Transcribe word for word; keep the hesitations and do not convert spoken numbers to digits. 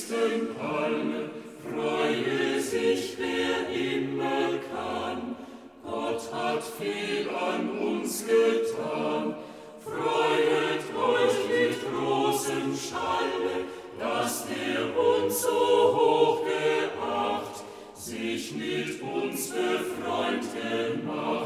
Christen alle, freue sich, wer immer kann. Gott hat viel an uns getan. Freuet euch mit großem Schalle, dass der uns so hoch geacht, sich mit uns befreundet gemacht.